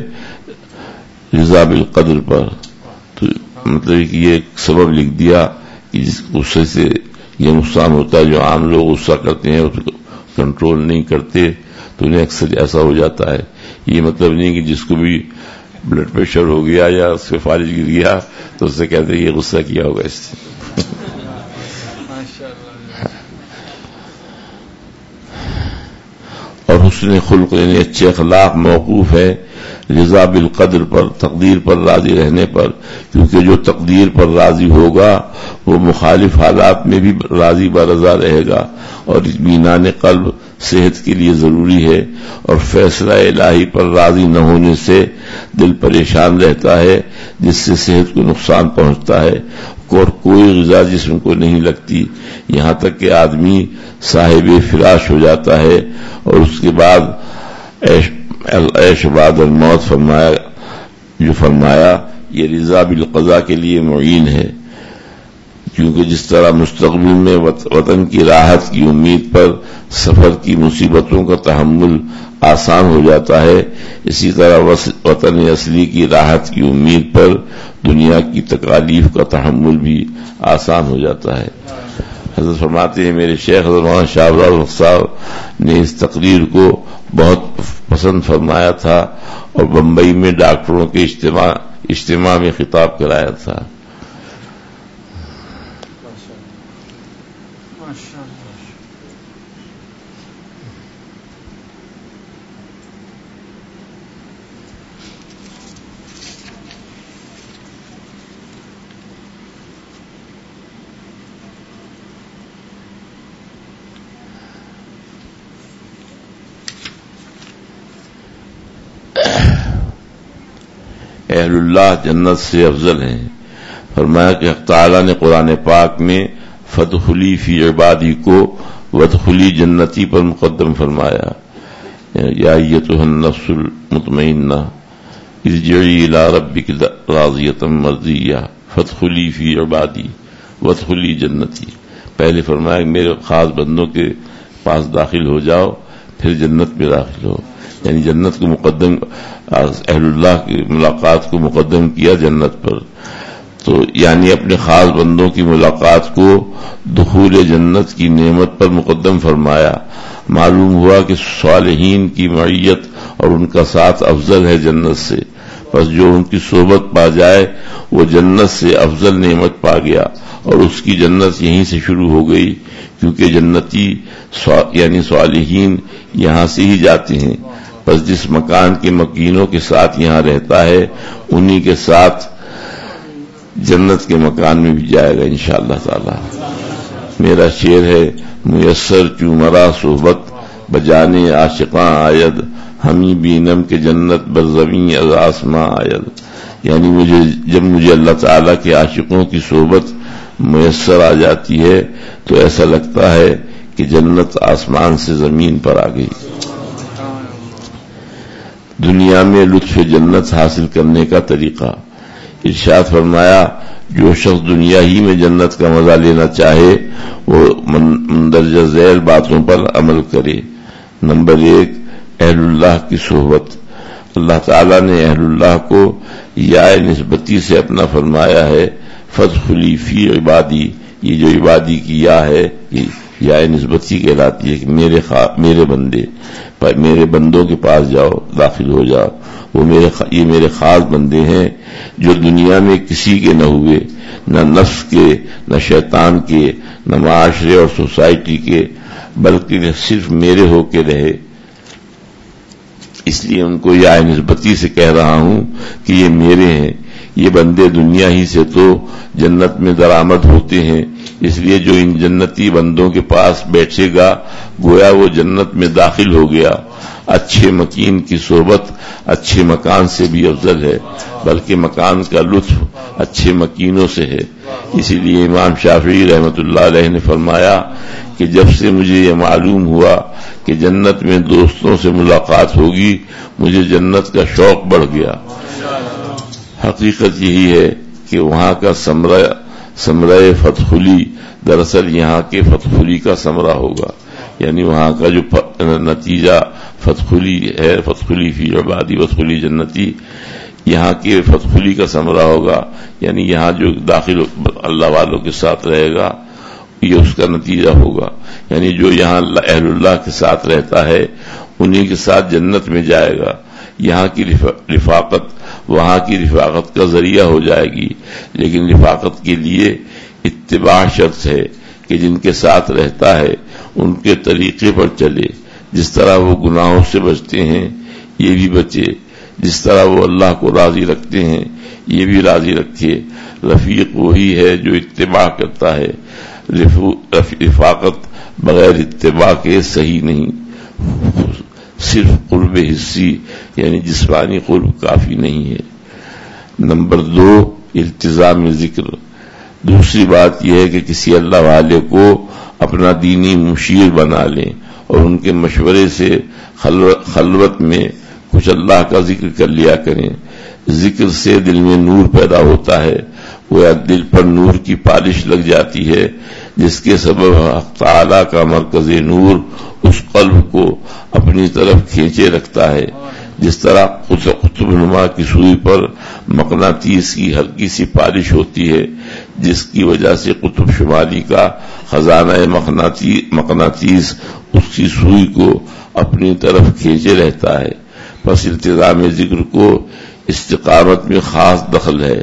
D: رضا بالقدر پر. تو مطلب کہ یہ ایک سبب لکھ دیا کہ جس غصے سے یہ نقصان ہوتا ہے. جو عام لوگ غصہ کرتے ہیں اس کو کنٹرول نہیں کرتے تو انہیں اکثر ایسا ہو جاتا ہے. یہ مطلب نہیں کہ جس کو بھی بلڈ پریشر ہو گیا یا اس پہ فالج گر گیا تو اس سے کہتے ہیں یہ غصہ کیا ہوگا اس سے. اور حسن خلق یعنی اچھے اخلاق موقوف ہے رضا بالقدر پر، تقدیر پر راضی رہنے پر. کیونکہ جو تقدیر پر راضی ہوگا وہ مخالف حالات میں بھی راضی برضا رہے گا. اور اطمینان قلب صحت کے لیے ضروری ہے. اور فیصلہ الہی پر راضی نہ ہونے سے دل پریشان رہتا ہے جس سے صحت کو نقصان پہنچتا ہے. اور کوئی غذا جسم کو نہیں لگتی، یہاں تک کہ آدمی صاحب فراش ہو جاتا ہے. اور اس کے بعد عیش بعد الموت فرمایا جو فرمایا یہ رضا بالقضاء کے لیے معین ہے. کیونکہ جس طرح مستقبل میں وطن کی راحت کی امید پر سفر کی مصیبتوں کا تحمل آسان ہو جاتا ہے، اسی طرح وطن اصلی کی راحت کی امید پر دنیا کی تکالیف کا تحمل بھی آسان ہو جاتا ہے. حضرت فرماتے ہیں میرے شیخ حضرت مولانا شاہ ابوالفضل صاحب نے اس تقریر کو بہت پسند فرمایا تھا اور بمبئی میں ڈاکٹروں کے اجتماع اجتماع میں خطاب کرایا تھا. اہل اللہ جنت سے افضل ہیں. فرمایا کہ حق تعالیٰ نے قرآن پاک میں فادخلی فی عبادی کو وادخلی جنتی پر مقدم فرمایا. یا ایتھا النفس المطمئنہ ارجعی الی ربک راضیۃ مرضیہ فادخلی فی عبادی وادخلی جنتی. پہلے فرمایا کہ میرے خاص بندوں کے پاس داخل ہو جاؤ پھر جنت میں داخل ہو. یعنی جنت کو مقدم اہل اللہ کی ملاقات کو مقدم کیا جنت پر. تو یعنی اپنے خاص بندوں کی ملاقات کو دخول جنت کی نعمت پر مقدم فرمایا. معلوم ہوا کہ صالحین کی معیت اور ان کا ساتھ افضل ہے جنت سے. بس جو ان کی صحبت پا جائے وہ جنت سے افضل نعمت پا گیا اور اس کی جنت یہیں سے شروع ہو گئی، کیونکہ جنتی یعنی صالحین یہاں سے ہی جاتے ہیں۔ بس جس مکان کے مکینوں کے ساتھ یہاں رہتا ہے انہی کے ساتھ جنت کے مکان میں بھی جائے گا انشاءاللہ تعالی۔ میرا شعر ہے، میسر چومرا صحبت بجانے عاشقاں آید، ہمیں بینم کے جنت برزمیں از آسماں آید، یعنی مجھے جب مجھے اللہ تعالیٰ کے عاشقوں کی صحبت میسر آ جاتی ہے تو ایسا لگتا ہے کہ جنت آسمان سے زمین پر آ گئی۔ دنیا میں لطف جنت حاصل کرنے کا طریقہ ارشاد فرمایا، جو شخص دنیا ہی میں جنت کا مزہ لینا چاہے وہ مندرجہ ذیل باتوں پر عمل کرے۔ نمبر ایک، اہل اللہ کی صحبت۔ اللہ تعالیٰ نے اہل اللہ کو یا نسبتی سے اپنا فرمایا ہے، فادخلی فی عبادی، یہ جو عبادی کی یا ہے یہ یا نسبتی کہلاتی ہے کہ میرے میرے بندے میرے بندوں کے پاس جاؤ، داخل ہو جاؤ، وہ میرے یہ میرے خاص بندے ہیں جو دنیا میں کسی کے نہ ہوئے، نہ نفس کے، نہ شیطان کے، نہ معاشرے اور سوسائٹی کے، بلکہ صرف میرے ہو کے رہے۔ اس لیے ان کو یا نسبتی سے کہہ رہا ہوں کہ یہ میرے ہیں۔ یہ بندے دنیا ہی سے تو جنت میں درآمد ہوتے ہیں، اس لیے جو ان جنتی بندوں کے پاس بیٹھے گا گویا وہ جنت میں داخل ہو گیا۔ اچھے مکین کی صحبت اچھے مکان سے بھی افضل ہے، بلکہ مکان کا لطف اچھے مکینوں سے ہے۔ اسی لیے امام شافعی رحمۃ اللہ علیہ نے فرمایا کہ جب سے مجھے یہ معلوم ہوا کہ جنت میں دوستوں سے ملاقات ہوگی مجھے جنت کا شوق بڑھ گیا۔ حقیقت یہی ہے کہ وہاں کا ثمرہ ثمرہ فتحلی دراصل یہاں کے فتحلی کا ثمرہ ہوگا، یعنی وہاں کا جو نتیجہ فتحلی ہے، فتحلی فی عبادی فتحلی جنتی، یہاں کے فتحلی کا ثمرہ ہوگا، یعنی یہاں جو داخل اللہ والوں کے ساتھ رہے گا یہ اس کا نتیجہ ہوگا، یعنی جو یہاں اہل اللہ کے ساتھ رہتا ہے انہی کے ساتھ جنت میں جائے گا۔ یہاں کی رفاقت وہاں کی رفاقت کا ذریعہ ہو جائے گی، لیکن رفاقت کے لیے اتباع شرط ہے کہ جن کے ساتھ رہتا ہے ان کے طریقے پر چلے، جس طرح وہ گناہوں سے بچتے ہیں یہ بھی بچے، جس طرح وہ اللہ کو راضی رکھتے ہیں یہ بھی راضی رکھے۔ رفیق وہی ہے جو اتباع کرتا ہے، رفاقت بغیر اتباع کے صحیح نہیں، صرف قرب حسی یعنی جسمانی قرب کافی نہیں ہے۔ نمبر دو، التزام ذکر۔ دوسری بات یہ ہے کہ کسی اللہ والے کو اپنا دینی مشیر بنا لیں اور ان کے مشورے سے خلوت میں کچھ اللہ کا ذکر کر لیا کریں۔ ذکر سے دل میں نور پیدا ہوتا ہے، وہ دل پر نور کی پالش لگ جاتی ہے جس کے سبب حق تعالی کا مرکز نور اس قلب کو اپنی طرف کھینچے رکھتا ہے، جس طرح قطب نما کی سوئی پر مقناطیس کی ہلکی سی پالش ہوتی ہے جس کی وجہ سے قطب شمالی کا خزانہ مقناطیس اس کی سوئی کو اپنی طرف کھینچے رہتا ہے۔ پس التزام ذکر کو استقامت میں خاص دخل ہے۔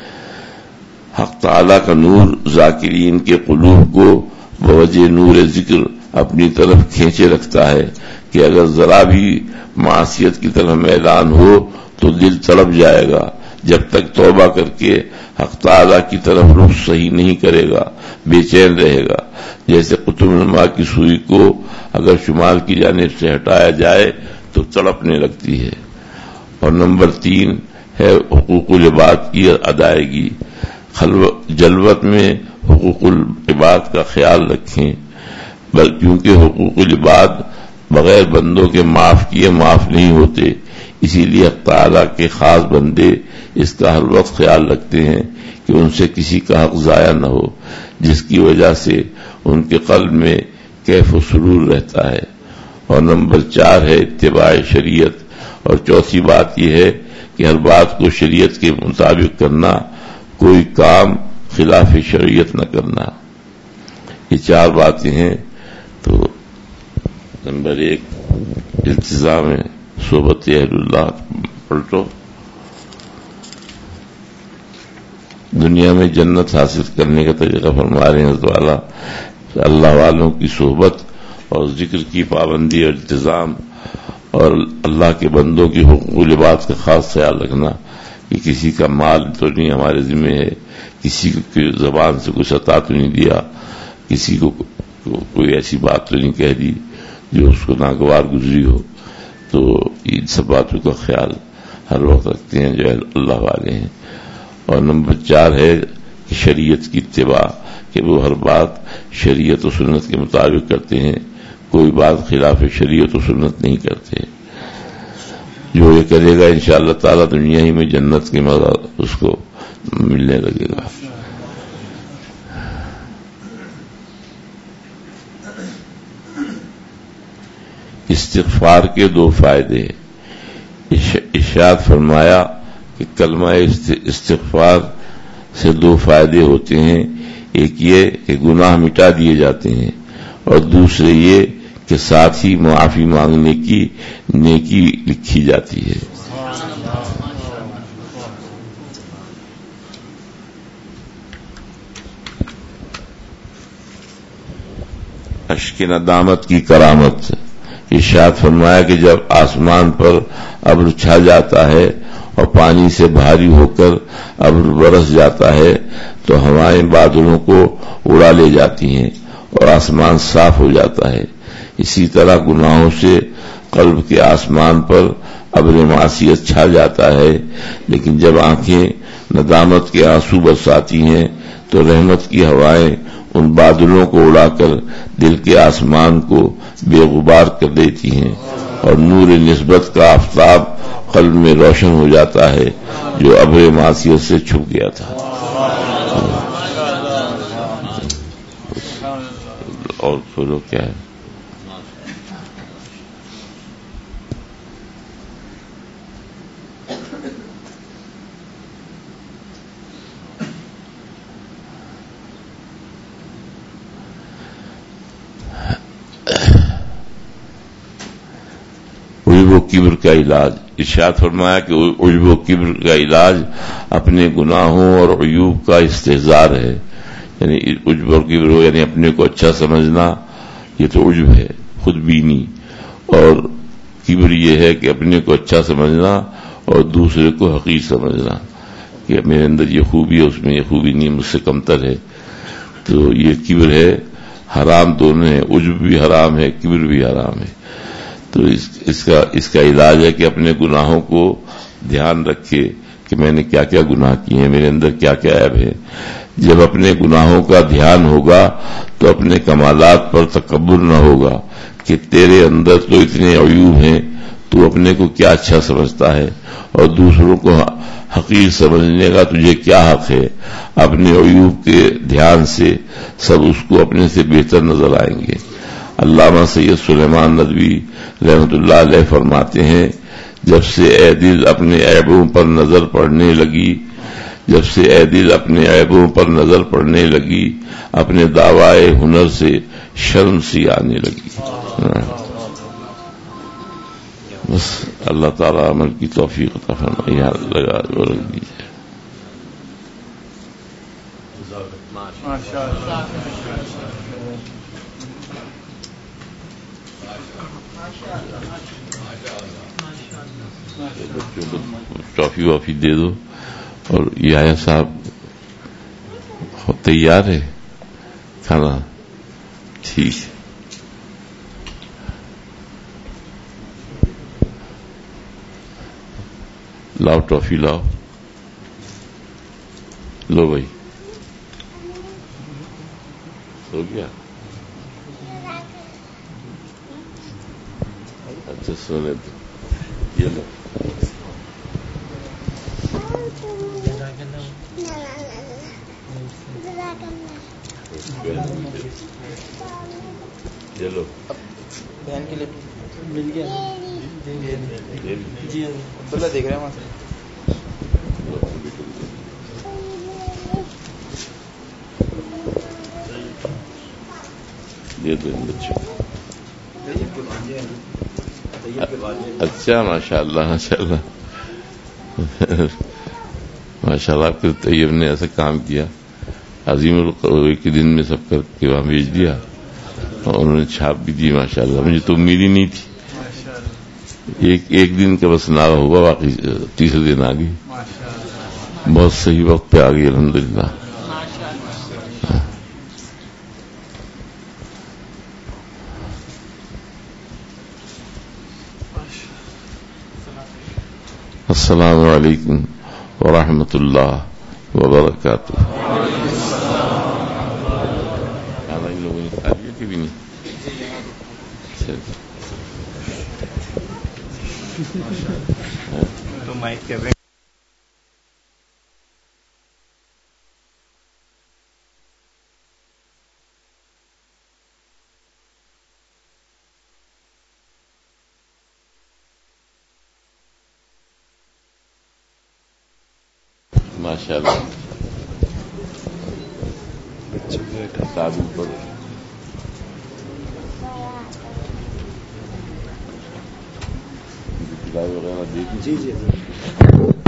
D: حق تعالی کا نور ذاکرین کے قلوب کو بوجہ نور ذکر اپنی طرف کھینچے رکھتا ہے کہ اگر ذرا بھی معصیت کی طرف میلان ہو تو دل تڑپ جائے گا، جب تک توبہ کر کے حق تعالی کی طرف رخ صحیح نہیں کرے گا بے چین رہے گا، جیسے قطب نما کی سوئی کو اگر شمال کی جانب سے ہٹایا جائے تو تڑپنے لگتی ہے۔ اور نمبر تین ہے حقوق العباد کی ادائیگی۔ جلوت میں حقوق العباد کا خیال رکھیں، بل کیونکہ حقوق العباد بغیر بندوں کے معاف کیے معاف نہیں ہوتے، اسی لیے حق تعالیٰ کے خاص بندے اس کا ہر وقت خیال رکھتے ہیں کہ ان سے کسی کا حق ضائع نہ ہو، جس کی وجہ سے ان کے قلب میں کیف و سرور رہتا ہے۔ اور نمبر چار ہے اتباع شریعت، اور چوتھی بات یہ ہے کہ ہر بات کو شریعت کے مطابق کرنا، کوئی کام خلاف شریعت نہ کرنا۔ یہ چار باتیں ہیں۔ تو نمبر ایک التزام صحبت اہل اللہ پلٹو، دنیا میں جنت حاصل کرنے کا طریقہ فرما رہے ہیں حضرت والا، اللہ والوں کی صحبت اور ذکر کی پابندی اور التزام، اور اللہ کے بندوں کی حقوق و لباس کا خاص خیال رکھنا کہ کسی کا مال تو نہیں ہمارے ذمہ ہے، کسی کی زبان سے کچھ عطا تو نہیں دیا، کسی کو کوئی ایسی بات تو نہیں کہہ دی جو اس کو ناگوار گزری ہو. تو ان سب باتوں کا خیال ہر وقت رکھتے ہیں جو اللہ والے ہیں. اور نمبر چار ہے کہ شریعت کی اتباع، کہ وہ ہر بات شریعت و سنت کے مطابق کرتے ہیں، کوئی بات خلاف شریعت و سنت نہیں کرتے. جو یہ کرے گا انشاءاللہ تعالی دنیا ہی میں جنت کے مزہ اس کو ملنے لگے گا. استغفار کے دو فائدے. ارشاد فرمایا کہ کلمہ استغفار سے دو فائدے ہوتے ہیں، ایک یہ کہ گناہ مٹا دیے جاتے ہیں، اور دوسرے یہ کہ ساتھ ہی معافی مانگنے کی نیکی لکھی جاتی ہے. اشک ندامت کی کرامت. ارشاد فرمایا کہ جب آسمان پر ابر چھا جاتا ہے اور پانی سے بھاری ہو کر ابر برس جاتا ہے تو ہوائیں بادلوں کو اڑا لے جاتی ہیں اور آسمان صاف ہو جاتا ہے. اسی طرح گناہوں سے قلب کے آسمان پر ابر معصیت چھا جاتا ہے، لیکن جب آنکھیں ندامت کے آنسو برساتی ہیں تو رحمت کی ہوائیں ان بادلوں کو اڑا کر دل کے آسمان کو بے غبار کر دیتی ہیں، اور نور نسبت کا آفتاب قلب میں روشن ہو جاتا ہے جو ابر معصیت سے چھپ گیا تھا. اور سنو کیا ہے، عجب و کبر کا علاج. ارشاد فرمایا کہ عجب و کبر کا علاج اپنے گناہوں اور عیوب کا استحضار ہے. یعنی عجب اور کبر ہو یعنی اپنے کو اچھا سمجھنا، یہ تو عجب ہے خود بینی، اور کبر یہ ہے کہ اپنے کو اچھا سمجھنا اور دوسرے کو حقیر سمجھنا کہ میرے اندر یہ خوبی ہے اس میں یہ خوبی نہیں، مجھ سے کمتر ہے. تو یہ کبر ہے. حرام دونوں ہیں، عجب بھی حرام ہے، کبر بھی حرام ہے. تو اس, اس کا اس کا علاج ہے کہ اپنے گناہوں کو دھیان رکھے کہ میں نے کیا کیا گناہ کیے ہیں، میرے اندر کیا کیا عیب ہے. جب اپنے گناہوں کا دھیان ہوگا تو اپنے کمالات پر تکبر نہ ہوگا کہ تیرے اندر تو اتنے عیوب ہیں، تو اپنے کو کیا اچھا سمجھتا ہے اور دوسروں کو حقیر سمجھنے کا تجھے کیا حق ہے. اپنے عیوب کے دھیان سے سب اس کو اپنے سے بہتر نظر آئیں گے. علامہ سید سلیمان ندوی رحمۃ اللہ علیہ فرماتے ہیں، جب سے اے دل اپنے عیبوں پر نظر پڑنے لگی جب سے اے دل اپنے عیبوں پر نظر پڑنے لگی اپنے دعوائے ہنر سے شرم سی آنے لگی. بس اللہ تعالی عمل کی توفیق عطا فرمائے. یہاں لگا رکھ دیجیے. بچوں کو ٹافی وافی دے دو. اور یہ آیا صاحب تیار ہے کھانا؟ ٹھیک ہے. لاؤ ٹافی لاؤ. لو بھائی ہو گیا. اچھا سونے دو. یہ لو. یہ لو.
C: بہن کے لیے مل گیا جی عبداللہ دیکھ رہے ہیں وہاں سے.
D: دے دو ان بچوں. اچھا ماشاء اللہ ماشاء اللہ.
B: ماشاءاللہ آپ کے طیب نے ایسا کام کیا عظیم القوی کے دن میں سب کر کے وہاں بھیج دیا اور انہوں نے چھاپ بھی دی ماشاءاللہ. مجھے تو امید ہی نہیں تھی. ایک ایک دن کا بس ناغہ ہوا باقی تیسرے دن آ گئی. بہت صحیح وقت پہ آ گئی الحمدللہ. السلام علیکم ورحمۃ اللہ وبرکاتہ. ان لوگوں نے کھا لیا کہ بھی نہیں؟
C: تو مائک کر رہے
B: ماشاءاللہ کتابوں پر کتاب وغیرہ دیکھی.
C: جی جی